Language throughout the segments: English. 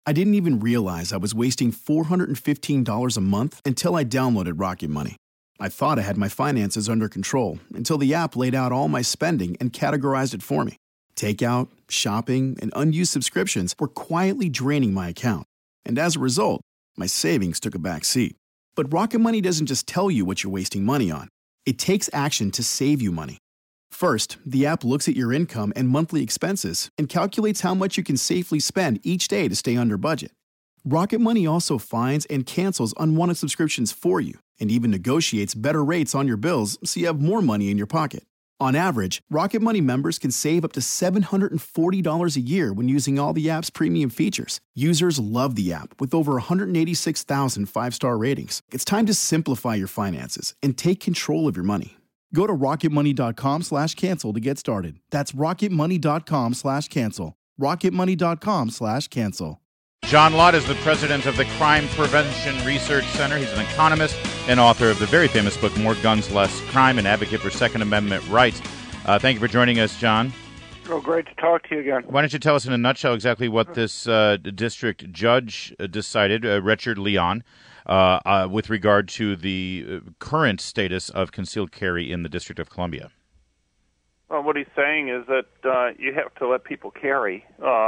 I didn't even realize I was wasting $415 a month until I downloaded Rocket Money. I thought I had my finances under control until the app laid out all my spending and categorized it for me. Takeout, shopping, and unused subscriptions were quietly draining my account. And as a result, my savings took a back seat. But Rocket Money doesn't just tell you what you're wasting money on. It takes action to save you money. First, the app looks at your income and monthly expenses and calculates how much you can safely spend each day to stay under budget. Rocket Money also finds and cancels unwanted subscriptions for you and even negotiates better rates on your bills so you have more money in your pocket. On average, Rocket Money members can save up to $740 a year when using all the app's premium features. Users love the app with over 186,000 five-star ratings. It's time to simplify your finances and take control of your money. Go to rocketmoney.com/cancel to get started. That's rocketmoney.com/cancel. rocketmoney.com/cancel. John Lott is the president of the Crime Prevention Research Center. He's an economist and author of the very famous book, More Guns, Less Crime, an advocate for Second Amendment rights. Thank you for joining us, John. Oh, great to talk to you again. Why don't you tell us in a nutshell exactly what this district judge decided, Richard Leon, with regard to the current status of concealed carry in the District of Columbia? Well, what he's saying is that you have to let people carry.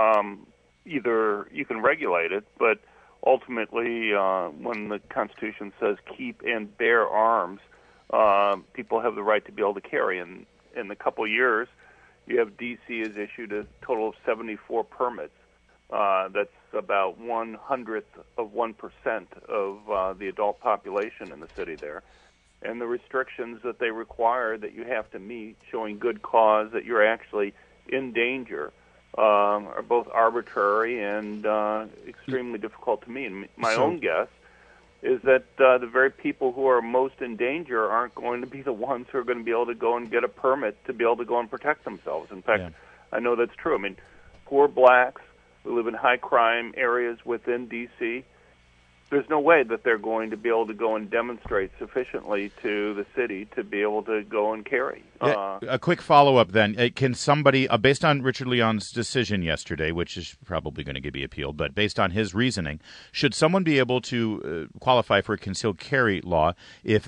Either you can regulate it, but ultimately, when the Constitution says keep and bear arms, people have the right to be able to carry. And in a couple years, you have D.C. has issued a total of 74 permits. That's about 1/100th of 1% of the adult population in the city there. And the restrictions that they require that you have to meet, showing good cause that you're actually in danger, are both arbitrary and extremely difficult to meet. And my own guess is that the very people who are most in danger aren't going to be the ones who are going to be able to go and get a permit to be able to go and protect themselves. In fact, I know that's true. I mean, poor blacks who live in high-crime areas within D.C., there's no way that they're going to be able to go and demonstrate sufficiently to the city to be able to go and carry. A quick follow-up then. Can somebody, based on Richard Leon's decision yesterday, which is probably going to be appealed, but based on his reasoning, should someone be able to qualify for a concealed carry law if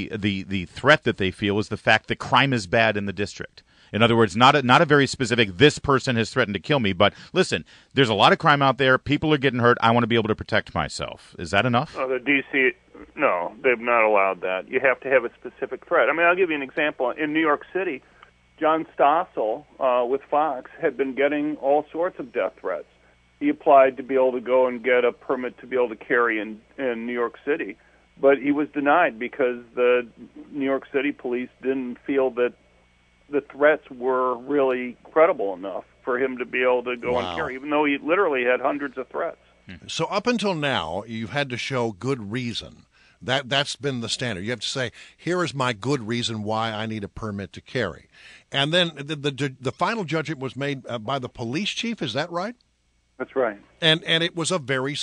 the threat that they feel is the fact that crime is bad in the district? In other words, not a very specific, this person has threatened to kill me, but listen, there's a lot of crime out there. People are getting hurt. I want to be able to protect myself. Is that enough? The D.C., no, they've not allowed that. You have to have a specific threat. I mean, I'll give you an example. In New York City, John Stossel with Fox had been getting all sorts of death threats. He applied to be able to go and get a permit to be able to carry in New York City, but he was denied because the New York City police didn't feel that the threats were really credible enough for him to be able to go and carry, even though he literally had hundreds of threats. So up until now, you've had to show good reason. That's been the standard. You have to say, here is my good reason why I need a permit to carry. And then the final judgment was made by the police chief, is that right? That's right. And it was a very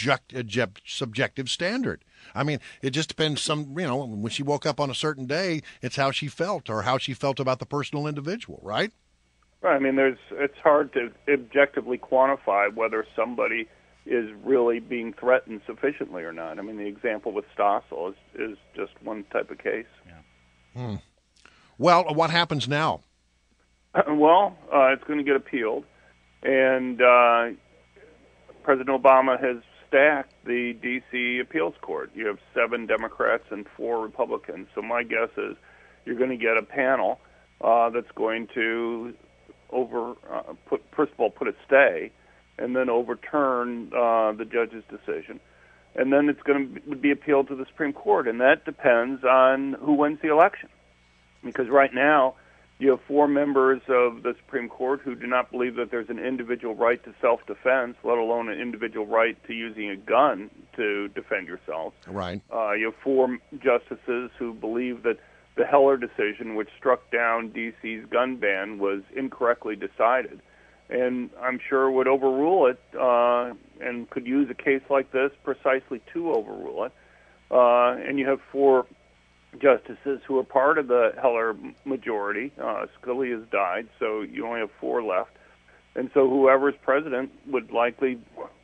subjective standard. I mean, it just depends. When she woke up on a certain day, it's how she felt or how she felt about the personal individual, right? Right. I mean, it's hard to objectively quantify whether somebody is really being threatened sufficiently or not. I mean, the example with Stossel is just one type of case. Yeah. Well, what happens now? Well, it's going to get appealed, and President Obama has stacked the D.C. appeals court. You have 7 Democrats and 4 Republicans. So my guess is you're going to get a panel that's going to first of all, put a stay, and then overturn the judge's decision. And then it's going to be appealed to the Supreme Court, and that depends on who wins the election. Because right now, you have 4 members of the Supreme Court who do not believe that there's an individual right to self-defense, let alone an individual right to using a gun to defend yourself. Right. You have 4 justices who believe that the Heller decision, which struck down D.C.'s gun ban, was incorrectly decided. And I'm sure would overrule it and could use a case like this precisely to overrule it. And you have 4 justices who are part of the Heller majority. Scalia has died, so you only have 4 left. And so whoever's president would likely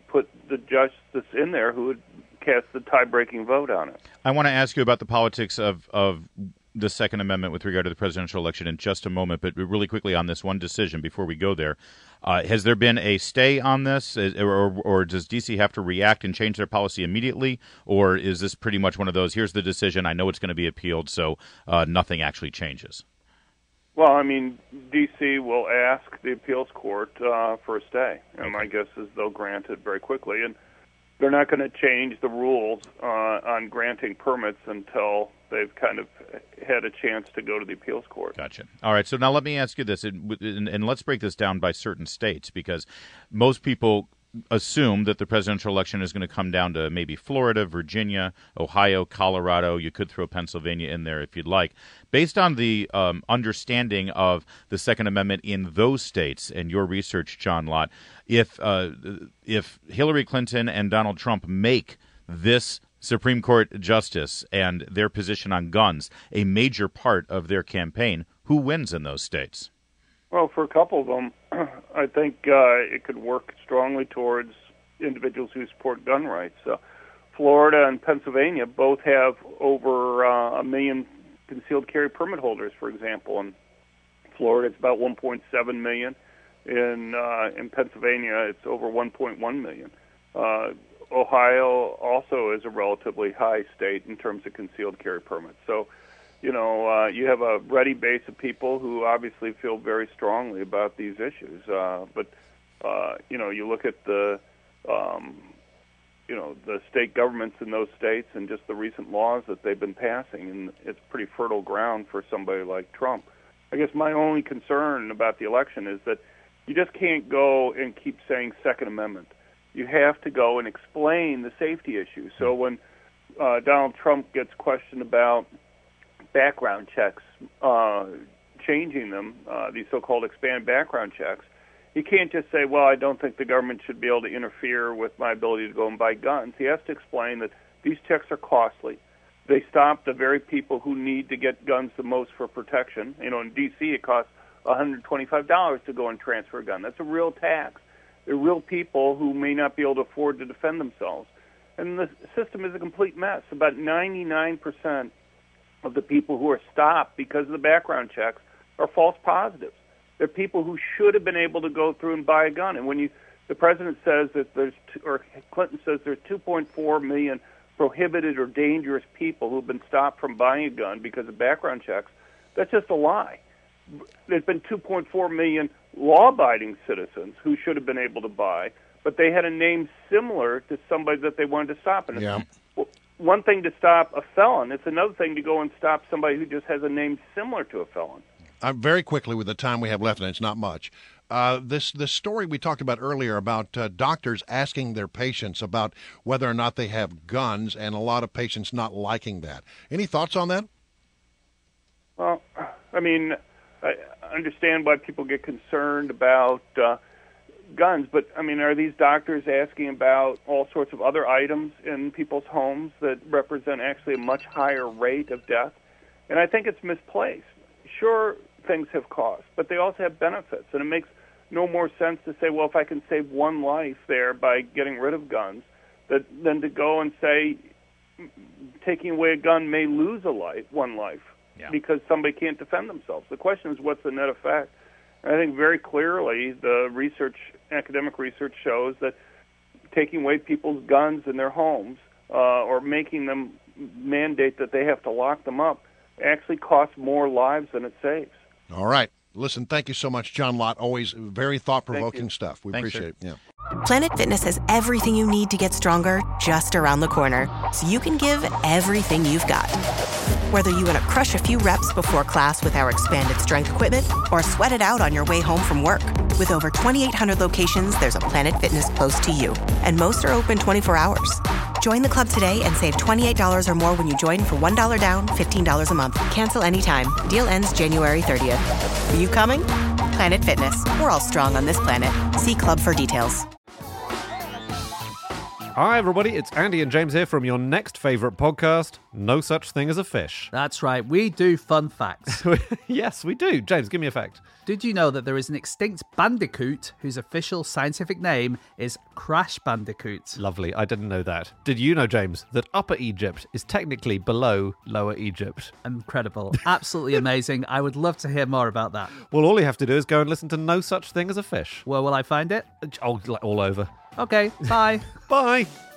put the justice in there who would cast the tie-breaking vote on it. I want to ask you about the politics of the Second Amendment with regard to the presidential election in just a moment, but really quickly on this one decision before we go there. Has there been a stay on this, or does D.C. have to react and change their policy immediately, or is this pretty much one of those, here's the decision, I know it's going to be appealed, so nothing actually changes? Well, I mean, D.C. will ask the appeals court for a stay, and my guess is they'll grant it very quickly, and they're not going to change the rules on granting permits until they've kind of had a chance to go to the appeals court. Gotcha. All right, so now let me ask you this, and let's break this down by certain states, because most people assume that the presidential election is going to come down to maybe Florida, Virginia, Ohio, Colorado. You could throw Pennsylvania in there if you'd like. Based on the understanding of the Second Amendment in those states and your research, John Lott, if Hillary Clinton and Donald Trump make this Supreme Court justice and their position on guns a major part of their campaign, who wins in those states? Well, for a couple of them, I think it could work strongly towards individuals who support gun rights. Florida and Pennsylvania both have over 1 million concealed carry permit holders, for example. In Florida, it's about 1.7 million. In Pennsylvania, it's over 1.1 million. Ohio also is a relatively high state in terms of concealed carry permits. So, you have a ready base of people who obviously feel very strongly about these issues. But you look at the state governments in those states and just the recent laws that they've been passing, and it's pretty fertile ground for somebody like Trump. I guess my only concern about the election is that you just can't go and keep saying Second Amendment. You have to go and explain the safety issues. So when Donald Trump gets questioned about background checks, changing them, these so-called expanded background checks, he can't just say, well, I don't think the government should be able to interfere with my ability to go and buy guns. He has to explain that these checks are costly. They stop the very people who need to get guns the most for protection. In D.C. it costs $125 to go and transfer a gun. That's a real tax. They're real people who may not be able to afford to defend themselves. And the system is a complete mess. About 99% of the people who are stopped because of the background checks are false positives. They're people who should have been able to go through and buy a gun. And when the president says that Clinton says there's 2.4 million prohibited or dangerous people who've been stopped from buying a gun because of background checks, that's just a lie. There's been 2.4 million law-abiding citizens who should have been able to buy, but they had a name similar to somebody that they wanted to stop. And yeah. One thing to stop a felon, it's another thing to go and stop somebody who just has a name similar to a felon. Very quickly, with the time we have left, and it's not much, this story we talked about earlier about doctors asking their patients about whether or not they have guns, and a lot of patients not liking that. Any thoughts on that? Well, I mean, I understand why people get concerned about guns, but, I mean, are these doctors asking about all sorts of other items in people's homes that represent actually a much higher rate of death? And I think it's misplaced. Sure, things have costs, but they also have benefits, and it makes no more sense to say, well, if I can save one life there by getting rid of guns, than to go and say taking away a gun may lose one life. Yeah. Because somebody can't defend themselves. The question is, what's the net effect? And I think very clearly the academic research shows that taking away people's guns in their homes or making them mandate that they have to lock them up actually costs more lives than it saves. All right. Listen, thank you so much, John Lott. Always very thought-provoking stuff. We appreciate it. Yeah. Planet Fitness has everything you need to get stronger just around the corner, so you can give everything you've got. Whether you want to crush a few reps before class with our expanded strength equipment or sweat it out on your way home from work. With over 2,800 locations, there's a Planet Fitness close to you, and most are open 24 hours. Join the club today and save $28 or more when you join for $1 down, $15 a month. Cancel anytime. Deal ends January 30th. Are you coming? Planet Fitness. We're all strong on this planet. See club for details. Hi, everybody. It's Andy and James here from your next favourite podcast, No Such Thing as a Fish. That's right. We do fun facts. Yes, we do. James, give me a fact. Did you know that there is an extinct bandicoot whose official scientific name is Crash Bandicoot? Lovely. I didn't know that. Did you know, James, that Upper Egypt is technically below Lower Egypt? Incredible. Absolutely amazing. I would love to hear more about that. Well, all you have to do is go and listen to No Such Thing as a Fish. Where will I find it? Oh, all over. Okay, bye. Bye.